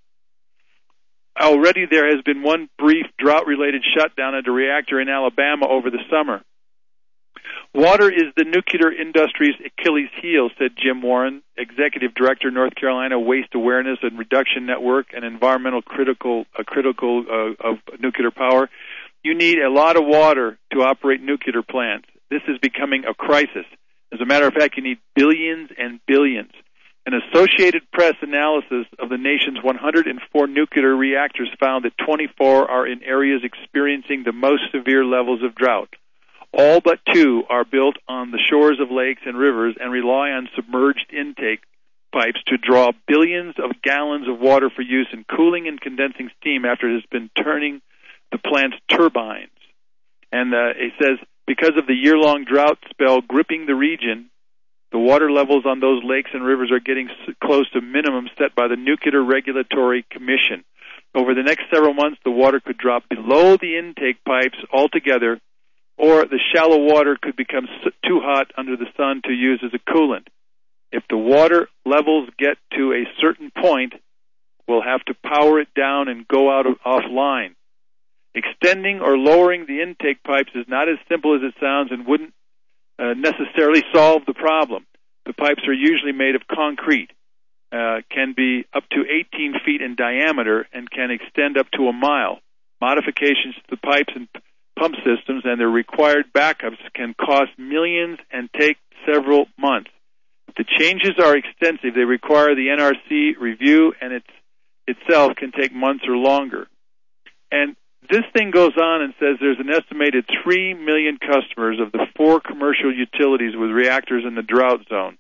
Already there has been one brief drought-related shutdown at a reactor in Alabama over the summer. Water is the nuclear industry's Achilles heel, said Jim Warren, Executive Director, North Carolina Waste Awareness and Reduction Network, and environmental critical uh, critical uh, of nuclear power. You need a lot of water to operate nuclear plants. This is becoming a crisis. As a matter of fact, you need billions and billions. An Associated Press analysis of the nation's one hundred four nuclear reactors found that twenty-four are in areas experiencing the most severe levels of drought. All but two are built on the shores of lakes and rivers and rely on submerged intake pipes to draw billions of gallons of water for use in cooling and condensing steam after it has been turning the plant's turbines. And uh, it says, because of the year-long drought spell gripping the region, the water levels on those lakes and rivers are getting close to minimum set by the Nuclear Regulatory Commission. Over the next several months, the water could drop below the intake pipes altogether, or the shallow water could become too hot under the sun to use as a coolant. If the water levels get to a certain point, we'll have to power it down and go out of, offline. Extending or lowering the intake pipes is not as simple as it sounds and wouldn't uh, necessarily solve the problem. The pipes are usually made of concrete, uh, can be up to eighteen feet in diameter, and can extend up to a mile. Modifications to the pipes and pump systems and their required backups can cost millions and take several months. If the changes are extensive, they require the N R C review, and it's, itself can take months or longer. And this thing goes on and says there's an estimated three million customers of the four commercial utilities with reactors in the drought zone.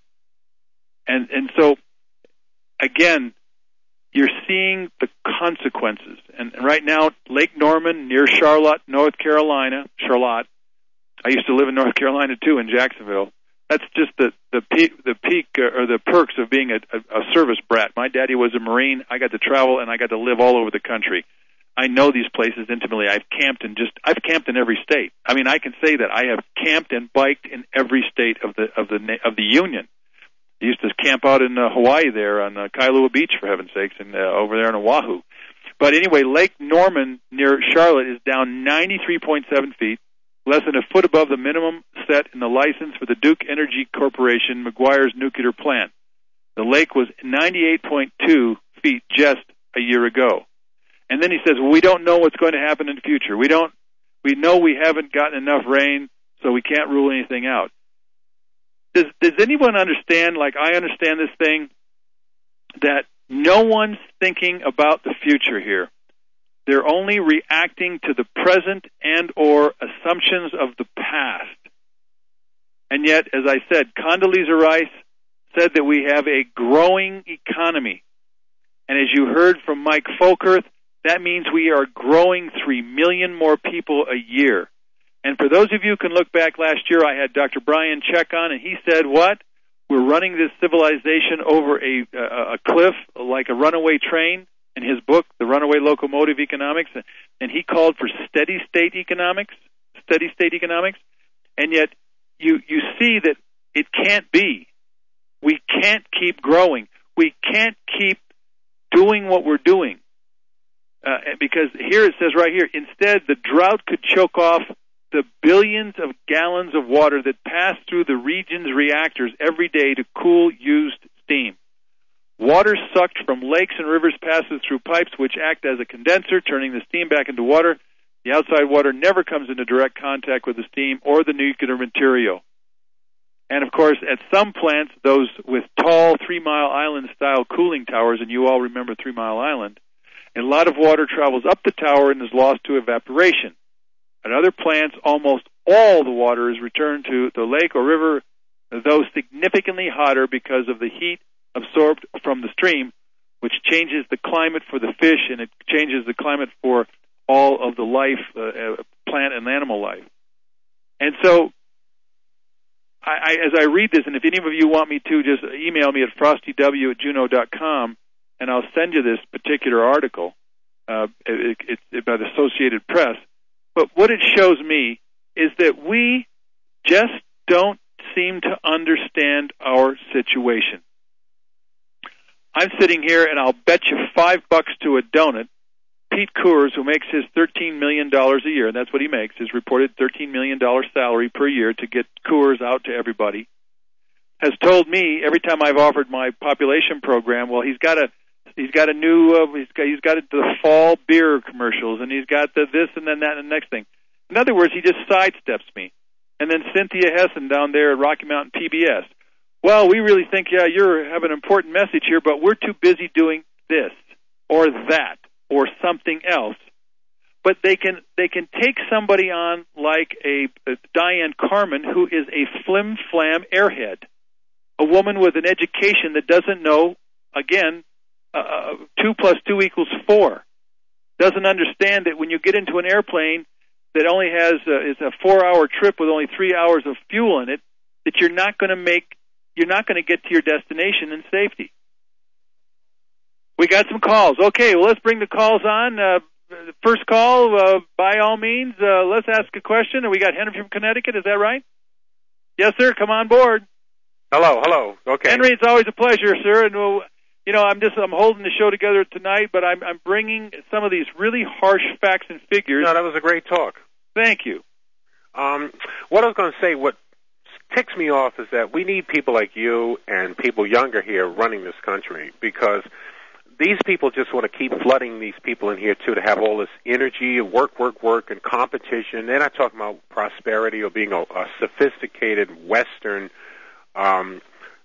And and so, again, you're seeing the consequences. And, and right now, Lake Norman near Charlotte, North Carolina, Charlotte, I used to live in North Carolina, too, in Jacksonville. That's just the, the peak, the peak uh, or the perks of being a, a, a service brat. My daddy was a Marine. I got to travel, and I got to live all over the country. I know these places intimately. I've camped in just I've camped in every state. I mean, I can say that I have camped and biked in every state of the of the of the Union. I used to camp out in uh, Hawaii there on uh, Kailua Beach, for heaven's sakes, and uh, over there in Oahu. But anyway, Lake Norman near Charlotte is down ninety-three point seven feet, less than a foot above the minimum set in the license for the Duke Energy Corporation McGuire's nuclear plant. The lake was ninety-eight point two feet just a year ago. And then he says, well, we don't know what's going to happen in the future. We don't. We know we haven't gotten enough rain, so we can't rule anything out. Does Does anyone understand, like I understand this thing, that no one's thinking about the future here? They're only reacting to the present and or assumptions of the past. And yet, as I said, Condoleezza Rice said that we have a growing economy. And as you heard from Mike Folkerth, that means we are growing three million more people a year. And for those of you who can look back last year, I had Doctor Brian Check on, and he said, what? We're running this civilization over a, a, a cliff like a runaway train in his book, The Runaway Locomotive Economics. And he called for steady-state economics, steady-state economics. And yet you, you see that it can't be. We can't keep growing. We can't keep doing what we're doing. Uh, because here it says right here, instead the drought could choke off the billions of gallons of water that pass through the region's reactors every day to cool used steam. Water sucked from lakes and rivers passes through pipes which act as a condenser, turning the steam back into water. The outside water never comes into direct contact with the steam or the nuclear material. And, of course, at some plants, those with tall Three Mile Island-style cooling towers, and you all remember Three Mile Island, a lot of water travels up the tower and is lost to evaporation. At other plants, almost all the water is returned to the lake or river, though significantly hotter because of the heat absorbed from the stream, which changes the climate for the fish and it changes the climate for all of the life, uh, plant and animal life. And so, I, I, as I read this, and if any of you want me to, just email me at frostyw at juno dot com, and I'll send you this particular article. Uh, it, it, it, by the Associated Press. But what it shows me is that we just don't seem to understand our situation. I'm sitting here, and I'll bet you five bucks to a donut, Pete Coors, who makes his thirteen million dollars a year, and that's what he makes, his reported thirteen million dollars salary per year to get Coors out to everybody, has told me every time I've offered my population program, well, he's got a He's got a new, uh, he's got, he's got a, the fall beer commercials, and he's got the this and then that and the next thing. In other words, he just sidesteps me. And then Cynthia Hessen down there at Rocky Mountain P B S. Well, we really think, yeah, you have an important message here, but we're too busy doing this or that or something else. But they can they can take somebody on like a, a Diane Carmen, who is a flim-flam airhead, a woman with an education that doesn't know, again, Uh, two plus two equals four. Doesn't understand that when you get into an airplane that only has uh, is a four-hour trip with only three hours of fuel in it, that you're not going to make, you're not going to get to your destination in safety. We got some calls. Okay, well, let's bring the calls on. Uh, first call, uh, by all means, uh, let's ask a question. And we got Henry from Connecticut. Is that right? Yes, sir. Come on board. Hello, hello. Okay, Henry, it's always a pleasure, sir. And we'll, You know, I'm just I'm holding the show together tonight, but I'm I'm bringing some of these really harsh facts and figures. No, that was a great talk. Thank you. Um, what I was going to say, what ticks me off is that we need people like you and people younger here running this country, because these people just want to keep flooding these people in here, too, to have all this energy, work, work, work, and competition. They're not talking about prosperity or being a, a sophisticated Western um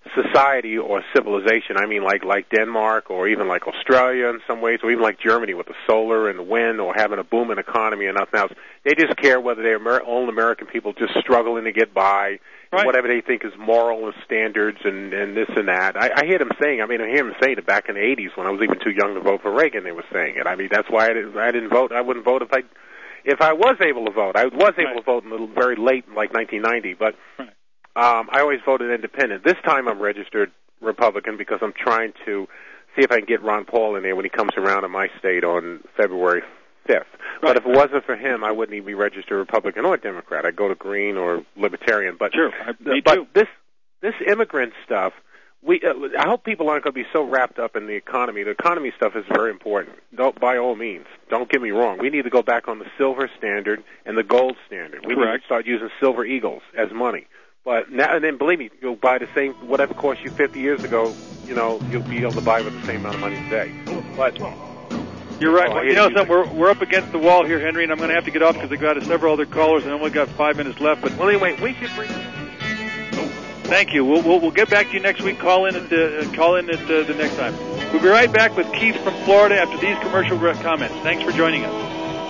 society or civilization. I mean, like like Denmark or even like Australia in some ways, or even like Germany with the solar and the wind or having a booming economy and nothing else. They just care whether their Amer- own American people just struggling to get by, right. Whatever they think is moral and standards and, and this and that. I, I hear them saying, I mean, I hear them saying it back in the eighties when I was even too young to vote for Reagan. They were saying it. I mean, that's why I didn't, I didn't vote. I wouldn't vote if I if I was able to vote. I was able right. to vote in the, very late, like nineteen ninety, but right. um, I always voted independent. This time I'm registered Republican because I'm trying to see if I can get Ron Paul in there when he comes around in my state on February fifth. Right. But if it wasn't for him, I wouldn't even be registered Republican or Democrat. I'd go to Green or Libertarian. But sure, I, me but too. this this immigrant stuff, we uh, I hope people aren't going to be so wrapped up in the economy. The economy stuff is very important. Don't, by all means, don't get me wrong. We need to go back on the silver standard and the gold standard. We Correct. need to start using silver eagles as money. But now, and then believe me, you'll buy the same, whatever cost you fifty years ago, you know, you'll be able to buy with the same amount of money today. But you're right. Well, you know something, we're, we're up against the wall here, Henry, and I'm going to have to get off because I've got several other callers and I only got five minutes left. But well, anyway, we should bring... Thank you. We'll, we'll, we'll get back to you next week. Call in at the, uh, call in at uh, the next time. We'll be right back with Keith from Florida after these commercial comments. Thanks for joining us.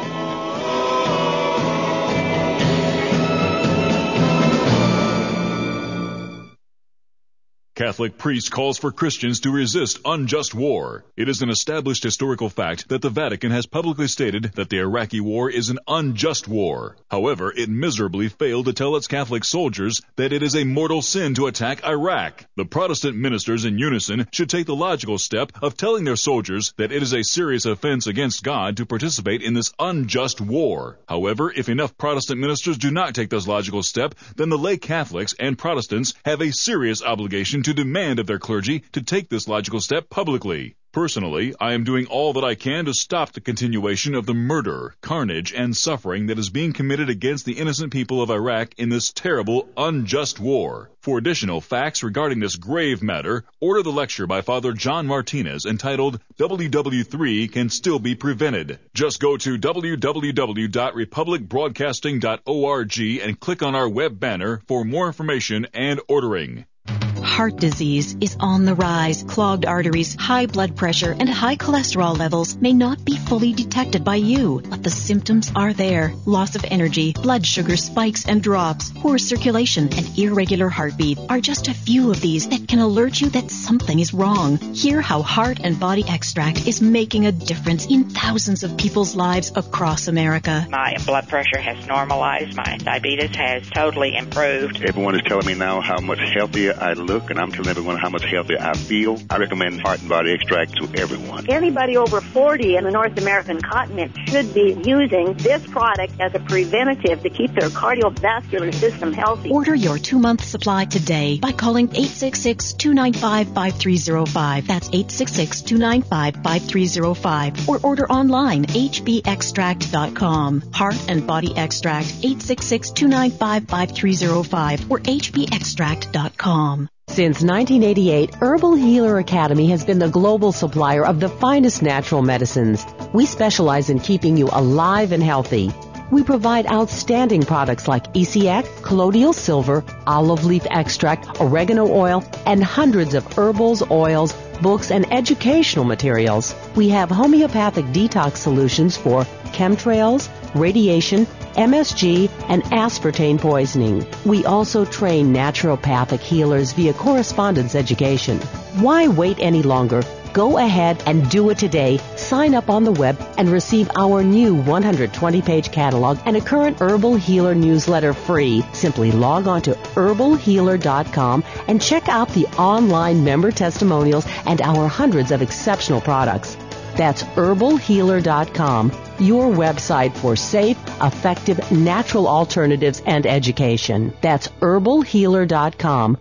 Catholic priest calls for Christians to resist unjust war. It is an established historical fact that the Vatican has publicly stated that the Iraqi war is an unjust war. However, it miserably failed to tell its Catholic soldiers that it is a mortal sin to attack Iraq. The Protestant ministers in unison should take the logical step of telling their soldiers that it is a serious offense against God to participate in this unjust war. However, if enough Protestant ministers do not take this logical step, then the lay Catholics and Protestants have a serious obligation to demand of their clergy to take this logical step publicly. Personally, I am doing all that I can to stop the continuation of the murder, carnage, and suffering that is being committed against the innocent people of Iraq in this terrible, unjust war. For additional facts regarding this grave matter, order the lecture by Father John Martinez entitled W W three Can Still Be Prevented. Just go to w w w dot republic broadcasting dot org and click on our web banner for more information and ordering. Heart disease is on the rise. Clogged arteries, high blood pressure, and high cholesterol levels may not be fully detected by you, but the symptoms are there. Loss of energy, blood sugar spikes and drops, poor circulation, and irregular heartbeat are just a few of these that can alert you that something is wrong. Hear how Heart and Body Extract is making a difference in thousands of people's lives across America. My blood pressure has normalized. My diabetes has totally improved. Everyone is telling me now how much healthier I look, and I'm telling everyone how much healthier I feel. I recommend Heart and Body Extract to everyone. Anybody over forty in the North American continent should be using this product as a preventative to keep their cardiovascular system healthy. Order your two-month supply today by calling eight six six, two nine five, five three zero five. That's eight six six, two nine five, five three zero five. Or order online, h b extract dot com. Heart and Body Extract, eight six six, two nine five, five three zero five or h b extract dot com. Since nineteen eighty-eight, Herbal Healer Academy has been the global supplier of the finest natural medicines. We specialize in keeping you alive and healthy. We provide outstanding products like E C X, colloidal silver, olive leaf extract, oregano oil, and hundreds of herbals, oils, books, and educational materials. We have homeopathic detox solutions for chemtrails, radiation, M S G, and aspartame poisoning. We also train naturopathic healers via correspondence education. Why wait any longer? Go ahead and do it today. Sign up on the web and receive our new one hundred twenty page catalog and a current Herbal Healer newsletter free. Simply log on to herbal healer dot com and check out the online member testimonials and our hundreds of exceptional products. That's herbal healer dot com, your website for safe, effective, natural alternatives and education. That's herbal healer dot com.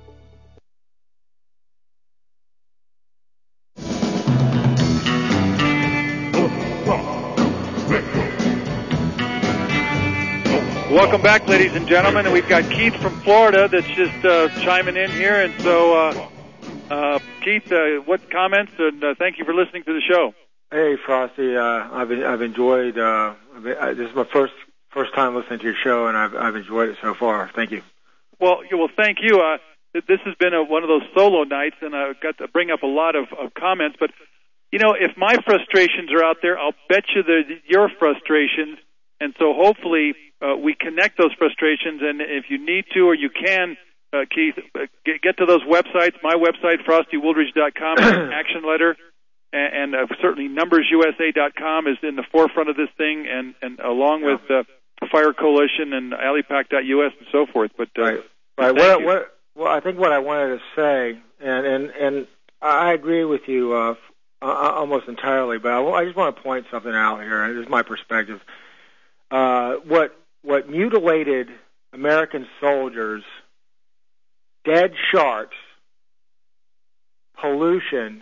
Welcome back, ladies and gentlemen. And we've got Keith from Florida that's just uh, chiming in here. And so, uh, uh, Keith, uh, what comments? And uh, thank you for listening to the show. Hey, Frosty. Uh, I've I've enjoyed. Uh, this is my first first time listening to your show, and I've I've enjoyed it so far. Thank you. Well, well, thank you. Uh, this has been a, one of those solo nights, and I got to bring up a lot of, of comments. But, you know, if my frustrations are out there, I'll bet you that your frustrations. And so hopefully uh, we connect those frustrations. And if you need to or you can, uh, Keith, uh, get, get to those websites. My website, frosty woolridge dot com, is an action letter. And, and uh, certainly numbers U S A dot com is in the forefront of this thing, and, and along with uh, Fire Coalition and alipac dot U S and so forth. But uh, right, right. What, what, well, I think what I wanted to say, and and, and I agree with you uh, almost entirely, but I, I just want to point something out here, and this is my perspective. Uh, what what mutilated American soldiers, dead sharks, pollution,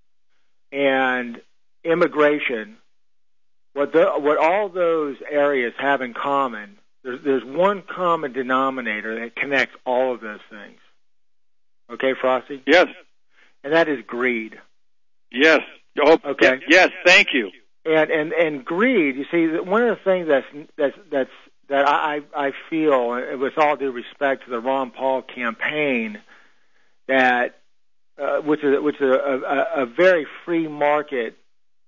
and immigration, what the, what all those areas have in common, there's, there's one common denominator that connects all of those things. Okay, Frosty? Yes. And that is greed. Yes. Oh, okay. Yes, thank you. And and and greed, you see, one of the things that's that's that's that I I feel, with all due respect to the Ron Paul campaign, that uh, which is which is a, a, a very free market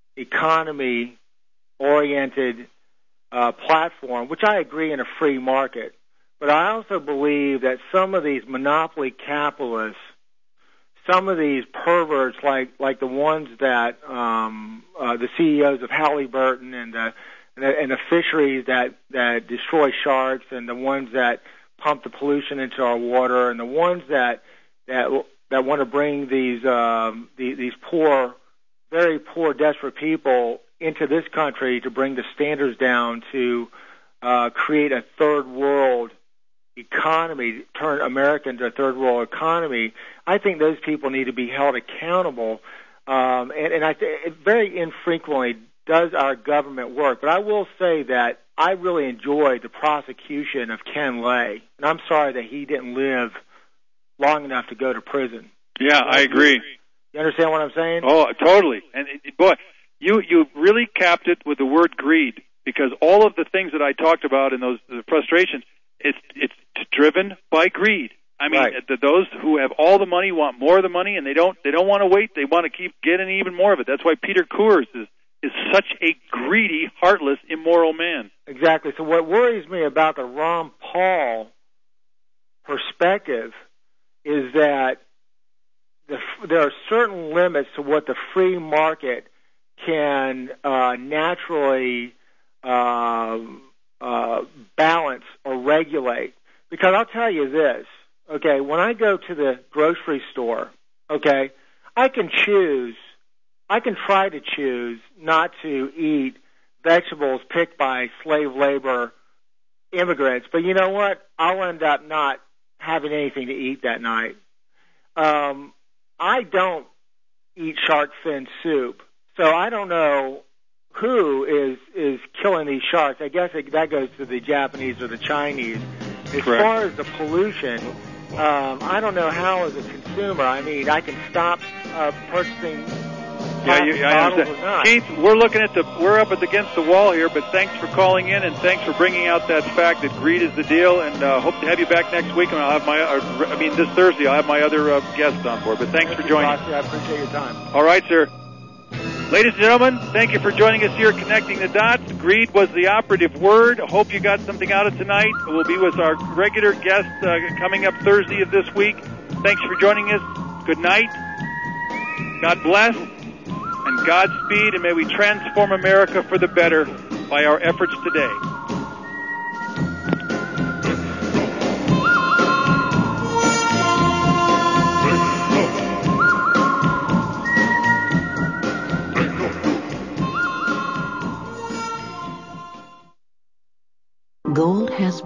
economy oriented uh, platform, which I agree in a free market, but I also believe that some of these monopoly capitalists, some of these perverts, like like the ones that um, uh, the C E Os of Halliburton and the, and the and the fisheries that that destroy sharks, and the ones that pump the pollution into our water, and the ones that that that want to bring these um, the, these poor, very poor, desperate people into this country to bring the standards down to uh, create a third world economy, turn America into a third world economy. I think those people need to be held accountable, um, and, and I th- very infrequently does our government work. But I will say that I really enjoyed the prosecution of Ken Lay, and I'm sorry that he didn't live long enough to go to prison. Yeah, I agree. You understand what I'm saying? Oh, totally. And boy, you you really capped it with the word greed, because all of the things that I talked about in those the frustrations, it's it's driven by greed. I mean, right. the, those who have all the money want more of the money, and they don't they don't want to wait. They want to keep getting even more of it. That's why Peter Coors is is such a greedy, heartless, immoral man. Exactly. So what worries me about the Ron Paul perspective is that the, there are certain limits to what the free market can uh, naturally uh, uh, balance or regulate. Because I'll tell you this, okay, when I go to the grocery store, okay, I can choose, I can try to choose not to eat vegetables picked by slave labor immigrants, but you know what? I'll end up not having anything to eat that night. Um, I don't eat shark fin soup, so I don't know who is is killing these sharks. I guess it, that goes to the Japanese or the Chinese. As Correct. far as the pollution, um, I don't know how, as a consumer, I mean, I can stop uh, purchasing Yeah, you, I bottles or understand. not. Keith, we're looking at the we're up against the wall here, but thanks for calling in, and thanks for bringing out that fact that greed is the deal. And uh, hope to have you back next week, and I'll have my or, I mean this Thursday I'll have my other uh, guests on board. But thanks Thank for you, joining. Foxy. I appreciate your time. All right, sir. Ladies and gentlemen, thank you for joining us here at Connecting the Dots. Greed was the operative word. Hope you got something out of tonight. We'll be with our regular guest uh, coming up Thursday of this week. Thanks for joining us. Good night. God bless. And Godspeed, and may we transform America for the better by our efforts today. Gold has